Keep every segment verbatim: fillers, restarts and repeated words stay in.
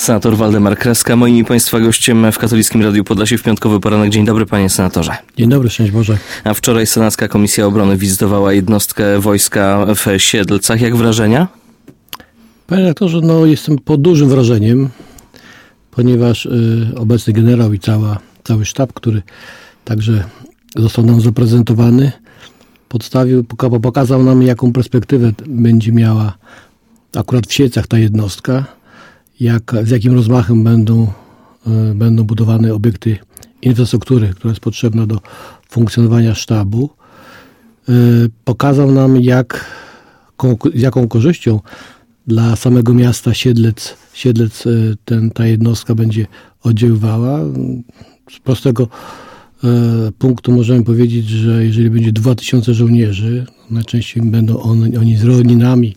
Senator Waldemar Kraska, moim i Państwa gościem w Katolickim Radiu Podlasie w piątkowy poranek. Dzień dobry, panie senatorze. Dzień dobry, szczęść Boże. A wczoraj Senacka Komisja Obrony wizytowała jednostkę wojska w Siedlcach. Jak wrażenia? Panie redaktorze, no jestem pod dużym wrażeniem, ponieważ y, obecny generał i cała, cały sztab, który także został nam zaprezentowany, podstawił, pokazał nam, jaką perspektywę będzie miała akurat w Siedlcach ta jednostka, jak, z jakim rozmachem będą, y, będą budowane obiekty infrastruktury, która jest potrzebna do funkcjonowania sztabu. Y, pokazał nam, jak, ko, z jaką korzyścią dla samego miasta Siedlec, Siedlec y, ten, ta jednostka będzie oddziaływała. Z prostego y, punktu możemy powiedzieć, że jeżeli będzie dwa tysiące żołnierzy, najczęściej będą on, oni z rodzinami,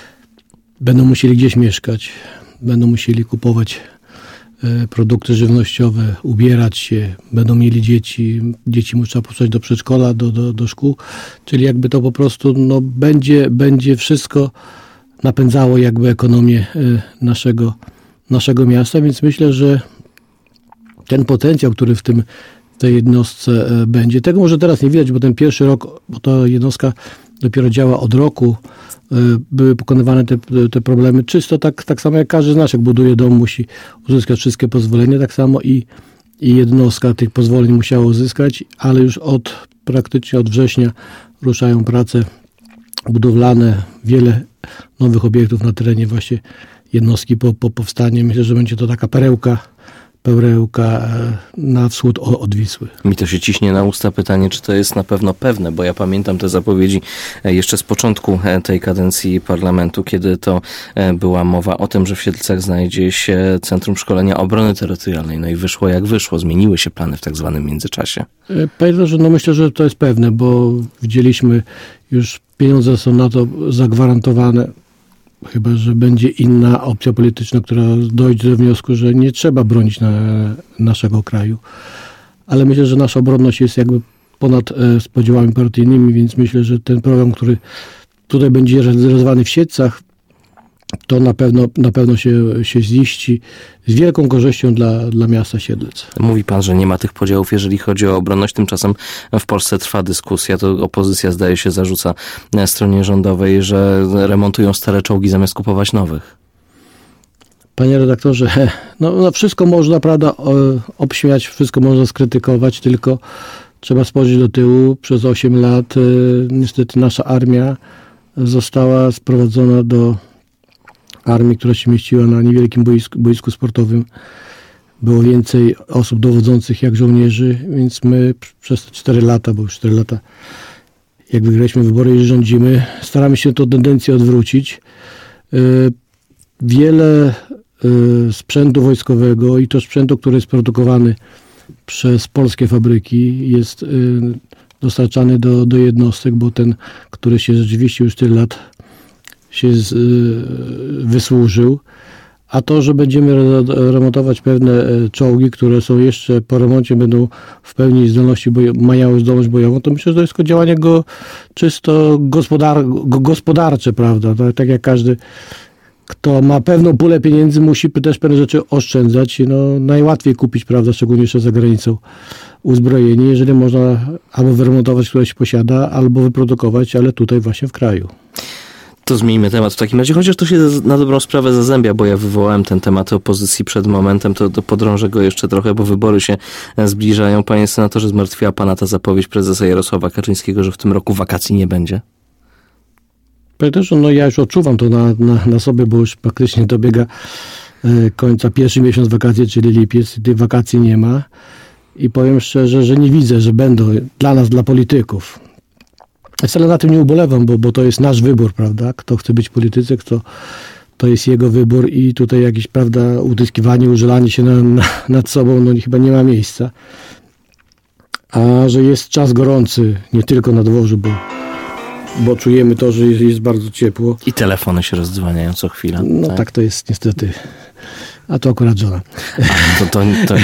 będą musieli gdzieś mieszkać, będą musieli kupować y, produkty żywnościowe, ubierać się, będą mieli dzieci, dzieci trzeba posłać do przedszkola, do, do, do szkół, czyli jakby to po prostu no, będzie, będzie wszystko napędzało jakby ekonomię y, naszego, naszego miasta, więc myślę, że ten potencjał, który w tym w tej jednostce y, będzie, tego może teraz nie widać, bo ten pierwszy rok, bo ta jednostka dopiero działa od roku, były pokonywane te, te problemy czysto tak, tak samo jak każdy z nas, jak buduje dom, musi uzyskać wszystkie pozwolenia, tak samo i, i jednostka tych pozwoleń musiała uzyskać, ale już od praktycznie od września ruszają prace budowlane, wiele nowych obiektów na terenie właśnie jednostki po, po powstaniu. Myślę, że będzie to taka perełka, perełka na wschód od Wisły. Mi to się ciśnie na usta pytanie, czy to jest na pewno pewne, bo ja pamiętam te zapowiedzi jeszcze z początku tej kadencji parlamentu, kiedy to była mowa o tym, że w Siedlcach znajdzie się Centrum Szkolenia Obrony Terytorialnej. No i wyszło jak wyszło. Zmieniły się plany w tak zwanym międzyczasie. Panie doktorze, no myślę, że to jest pewne, bo widzieliśmy już pieniądze są na to zagwarantowane. Chyba że będzie inna opcja polityczna, która dojdzie do wniosku, że nie trzeba bronić na naszego kraju. Ale myślę, że nasza obronność jest jakby ponad e, z podziałami partyjnymi, więc myślę, że ten program, który tutaj będzie realizowany w Siedlcach, to na pewno, na pewno się, się ziści z wielką korzyścią dla, dla miasta Siedlec. Mówi pan, że nie ma tych podziałów, jeżeli chodzi o obronność. Tymczasem w Polsce trwa dyskusja. To opozycja, zdaje się, zarzuca stronie rządowej, że remontują stare czołgi zamiast kupować nowych. Panie redaktorze, no, no wszystko można, prawda, obśmiać, wszystko można skrytykować, tylko trzeba spojrzeć do tyłu. Przez osiem lat niestety nasza armia została sprowadzona do armii, która się mieściła na niewielkim boisku, boisku sportowym. Było więcej osób dowodzących jak żołnierzy, więc my przez te cztery lata, bo już cztery lata jak wygraliśmy wybory i rządzimy, staramy się tę tendencję odwrócić. Wiele sprzętu wojskowego i to sprzętu, który jest produkowany przez polskie fabryki, jest dostarczany do, do jednostek, bo ten, który się rzeczywiście już tyle lat się z, y, wysłużył, a to, że będziemy remontować pewne czołgi, które są jeszcze po remoncie będą w pełni zdolności bojo- mają zdolność bojową, to myślę, że to jest tylko działanie go czysto gospodar- go, gospodarcze, prawda? Tak, tak jak każdy, kto ma pewną pulę pieniędzy, musi też pewne rzeczy oszczędzać. No, najłatwiej kupić, prawda, szczególnie jeszcze za granicą, uzbrojenie, jeżeli można albo wyremontować, które się posiada, albo wyprodukować, ale tutaj właśnie w kraju. To zmieńmy temat w takim razie, chociaż to się na dobrą sprawę zazębia, bo ja wywołałem ten temat opozycji przed momentem, to, to podrążę go jeszcze trochę, bo wybory się zbliżają. Panie senatorze, zmartwiła pana ta zapowiedź prezesa Jarosława Kaczyńskiego, że w tym roku wakacji nie będzie? Panie też, no ja już odczuwam to na, na, na sobie, bo już praktycznie dobiega e, końca pierwszy miesiąc wakacji, czyli lipiec, tych wakacji nie ma i powiem szczerze, że nie widzę, że będą dla nas, dla polityków. Ja wcale na tym nie ubolewam, bo, bo to jest nasz wybór, prawda? Kto chce być politykiem, kto, to jest jego wybór i tutaj jakieś, prawda, utyskiwanie, użalanie się na, na, nad sobą, no chyba nie ma miejsca. A że jest czas gorący, nie tylko na dworzu, bo, bo czujemy to, że jest, jest bardzo ciepło. I telefony się rozdzwaniają co chwilę. No tak, tak to jest niestety a to akurat żona. A, to, to, to,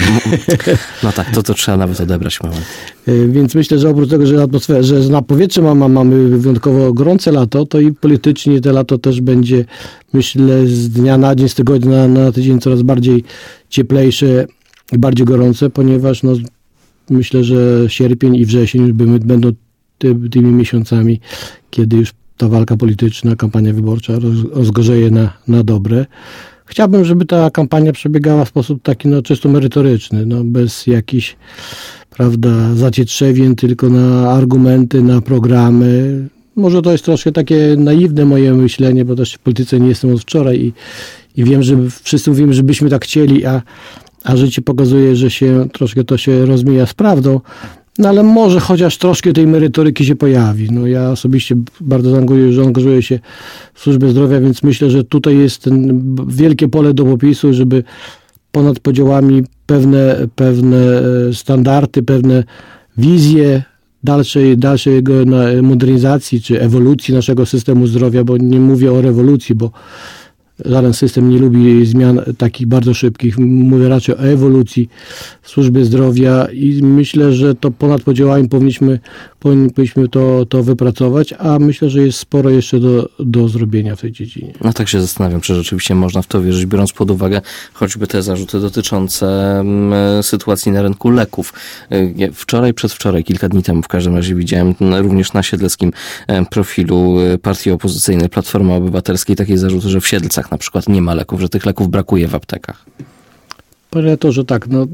no tak, to, to trzeba nawet odebrać moment. Więc myślę, że oprócz tego, że atmosfera, że na powietrze mamy, mamy wyjątkowo gorące lato, to i politycznie te lato też będzie, myślę, z dnia na dzień, z tygodnia na, na tydzień coraz bardziej cieplejsze i bardziej gorące, ponieważ no, myślę, że sierpień i wrzesień będą ty, tymi miesiącami, kiedy już ta walka polityczna, kampania wyborcza roz, rozgorzeje na, na dobre. Chciałbym, żeby ta kampania przebiegała w sposób taki no, czysto merytoryczny, no, bez jakichś, prawda, zacietrzewien, tylko na argumenty, na programy. Może to jest troszkę takie naiwne moje myślenie, bo też w polityce nie jestem od wczoraj i, i wiem, że wszyscy mówimy, że byśmy tak chcieli, a, a życie pokazuje, że się troszkę to się rozmija z prawdą. No ale może chociaż troszkę tej merytoryki się pojawi. No ja osobiście bardzo zaangażuję, że angażuję się w służbę zdrowia, więc myślę, że tutaj jest ten wielkie pole do popisu, żeby ponad podziałami pewne, pewne standardy, pewne wizje dalszej, dalszej jego modernizacji czy ewolucji naszego systemu zdrowia, bo nie mówię o rewolucji, bo żaden system nie lubi zmian takich bardzo szybkich. Mówię raczej o ewolucji w służbie zdrowia i myślę, że to ponad podziałami powinniśmy, powinniśmy to, to wypracować, a myślę, że jest sporo jeszcze do, do zrobienia w tej dziedzinie. No tak się zastanawiam, czy rzeczywiście można w to wierzyć, biorąc pod uwagę choćby te zarzuty dotyczące sytuacji na rynku leków. Wczoraj, przedwczoraj, kilka dni temu w każdym razie widziałem również na siedleckim profilu partii opozycyjnej Platformy Obywatelskiej takie zarzuty, że w Siedlcach na przykład nie ma leków, że tych leków brakuje w aptekach. Panie to, że tak, no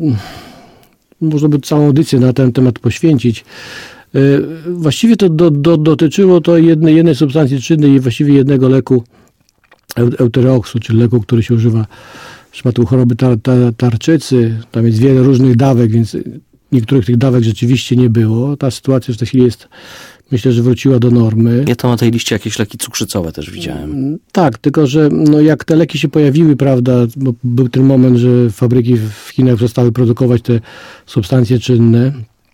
można by całą audycję na ten temat poświęcić. Właściwie to do, do, dotyczyło to jednej, jednej substancji czynnej i właściwie jednego leku euterooksu, czyli leku, który się używa w przypadku choroby tar, tar, tarczycy. Tam jest wiele różnych dawek, więc niektórych tych dawek rzeczywiście nie było. Ta sytuacja w tej chwili jest, myślę, że wróciła do normy. Ja tam na tej liście jakieś leki cukrzycowe też widziałem. Tak, tylko że no jak te leki się pojawiły, prawda, bo był ten moment, że fabryki w Chinach przestały produkować te substancje czynne,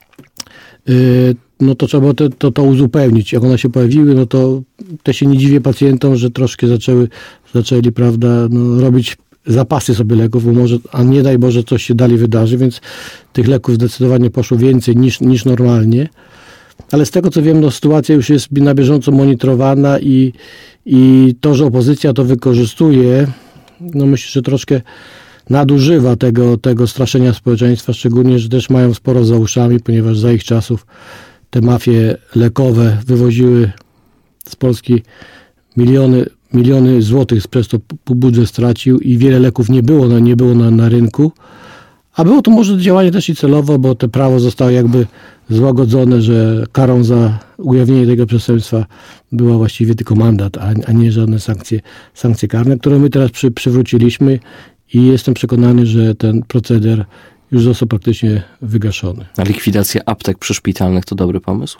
yy, no to trzeba było to, to, to uzupełnić. Jak one się pojawiły, no to też się nie dziwię pacjentom, że troszkę zaczęły, zaczęli, prawda, no, robić zapasy sobie leków, bo może, a nie daj Boże, coś się dalej wydarzy, więc tych leków zdecydowanie poszło więcej niż, niż normalnie. Ale z tego co wiem, no, sytuacja już jest na bieżąco monitorowana i, i to, że opozycja to wykorzystuje, no myślę, że troszkę nadużywa tego, tego straszenia społeczeństwa, szczególnie, że też mają sporo za uszami, ponieważ za ich czasów te mafie lekowe wywoziły z Polski miliony, miliony złotych, przez to budżet stracił i wiele leków nie było, no, nie było na, na rynku. A było to może działanie też i celowo, bo to prawo zostało jakby złagodzone, że karą za ujawnienie tego przestępstwa była właściwie tylko mandat, a, a nie żadne sankcje, sankcje karne, które my teraz przy, przywróciliśmy i jestem przekonany, że ten proceder już został praktycznie wygaszony. A likwidacja aptek przyszpitalnych to dobry pomysł?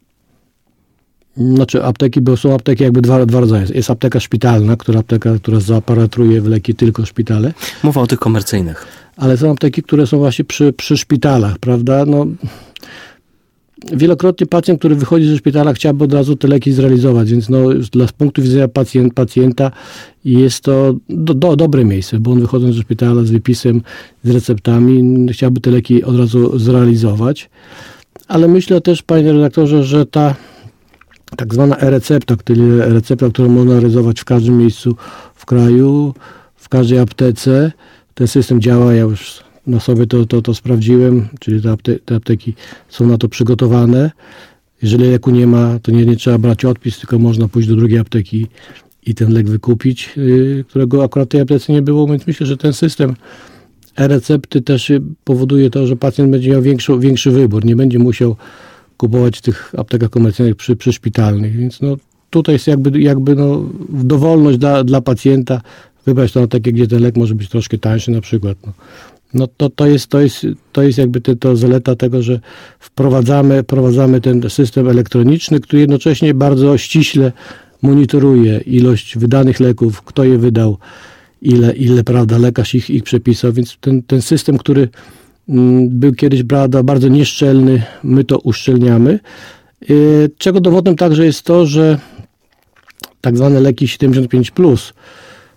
Znaczy apteki, bo są apteki jakby dwa, dwa rodzaje. Jest apteka szpitalna, która apteka, która zaaparatruje w leki tylko szpitale. Mowa o tych komercyjnych. Ale są apteki, które są właśnie przy, przy szpitalach, prawda? No, wielokrotnie pacjent, który wychodzi ze szpitala, chciałby od razu te leki zrealizować, więc no, dla z punktu widzenia pacjent, pacjenta jest to do, do, dobre miejsce, bo on wychodząc ze szpitala z wypisem, z receptami, chciałby te leki od razu zrealizować. Ale myślę też, panie redaktorze, że ta tak zwana e-recepta, czyli recepta, którą można realizować w każdym miejscu w kraju, w każdej aptece. Ten system działa, ja już na sobie to, to, to sprawdziłem, czyli te, apte, te apteki są na to przygotowane. Jeżeli leku nie ma, to nie, nie trzeba brać odpis, tylko można pójść do drugiej apteki i ten lek wykupić, yy, którego akurat w tej aptece nie było, więc myślę, że ten system e-recepty też powoduje to, że pacjent będzie miał większy, większy wybór, nie będzie musiał kupować w tych aptekach komercyjnych przy, przyszpitalnych, więc no, tutaj jest jakby, jakby no, dowolność dla, dla pacjenta wybrać to takie, gdzie ten lek może być troszkę tańszy na przykład. No, no to, to, jest, to, jest, to jest jakby te, to zaleta tego, że wprowadzamy, wprowadzamy ten system elektroniczny, który jednocześnie bardzo ściśle monitoruje ilość wydanych leków, kto je wydał, ile, ile prawda, lekarz ich, ich przepisał, więc ten, ten system, który był kiedyś prawda, bardzo nieszczelny, my to uszczelniamy. Czego dowodem także jest to, że tak zwane leki siedemdziesiąt pięć plus,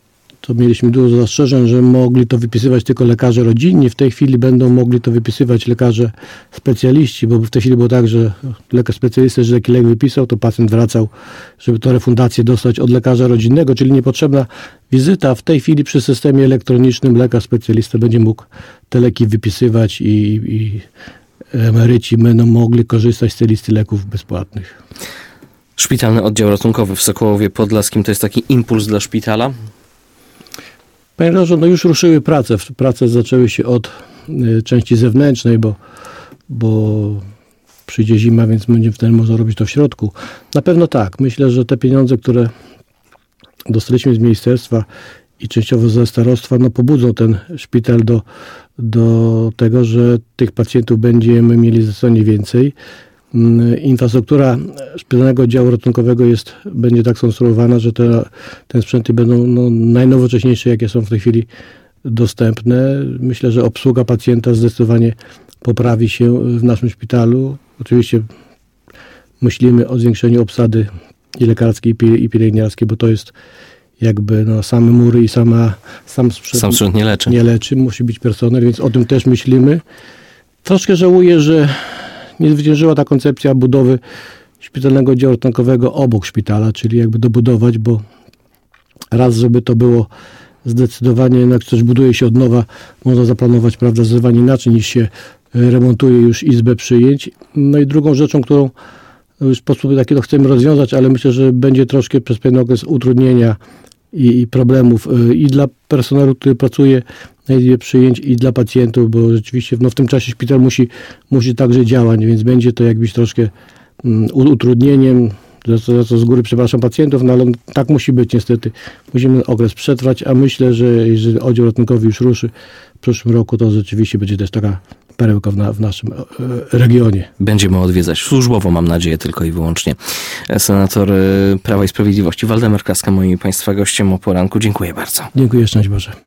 to mieliśmy dużo zastrzeżeń, że mogli to wypisywać tylko lekarze rodzinni. W tej chwili będą mogli to wypisywać lekarze specjaliści, bo w tej chwili było tak, że lekarz specjalista, że taki lek wypisał, to pacjent wracał, żeby to refundację dostać od lekarza rodzinnego, czyli niepotrzebna wizyta. W tej chwili przy systemie elektronicznym lekarz specjalista będzie mógł te leki wypisywać i, i emeryci będą mogli korzystać z tej listy leków bezpłatnych. Szpitalny oddział ratunkowy w Sokołowie Podlaskim to jest taki impuls dla szpitala? Panie redaktorze, no już ruszyły prace. Prace zaczęły się od y, części zewnętrznej, bo, bo przyjdzie zima, więc będziemy wtedy można robić to w środku. Na pewno tak. Myślę, że te pieniądze, które dostaliśmy z ministerstwa i częściowo ze starostwa, no pobudzą ten szpital do, do tego, że tych pacjentów będziemy mieli zdecydowanie więcej. Infrastruktura szpitalnego oddziału ratunkowego jest, będzie tak skonstruowana, że te, te sprzęty będą no, najnowocześniejsze, jakie są w tej chwili dostępne. Myślę, że obsługa pacjenta zdecydowanie poprawi się w naszym szpitalu. Oczywiście myślimy o zwiększeniu obsady i lekarskiej, i pielęgniarskiej, bo to jest jakby no, same mury i sama, sam sprzęt, sam sprzęt nie leczy. nie leczy. Musi być personel, więc o tym też myślimy. Troszkę żałuję, że nie zwyciężyła ta koncepcja budowy szpitalnego oddziału ratunkowego obok szpitala, czyli jakby dobudować, bo raz, żeby to było zdecydowanie, jak coś buduje się od nowa, można zaplanować, prawda, zdecydowanie inaczej niż się remontuje już izbę przyjęć. No i drugą rzeczą, którą w sposób taki to chcemy rozwiązać, ale myślę, że będzie troszkę przez pewien okres utrudnienia i, i problemów i dla personelu, który pracuje na izbie przyjęć, i dla pacjentów, bo rzeczywiście no, w tym czasie szpital musi, musi także działać, więc będzie to jakbyś troszkę um, utrudnieniem, za co, za co z góry przepraszam pacjentów, no ale tak musi być niestety. Musimy okres przetrwać, a myślę, że jeżeli oddział ratunkowy już ruszy w przyszłym roku, to rzeczywiście będzie też taka perełka w, na, w naszym e, regionie. Będziemy odwiedzać służbowo, mam nadzieję, tylko i wyłącznie. Senator Prawa i Sprawiedliwości Waldemar Kraska, moim Państwa gościem o poranku. Dziękuję bardzo. Dziękuję, szczęść Boże.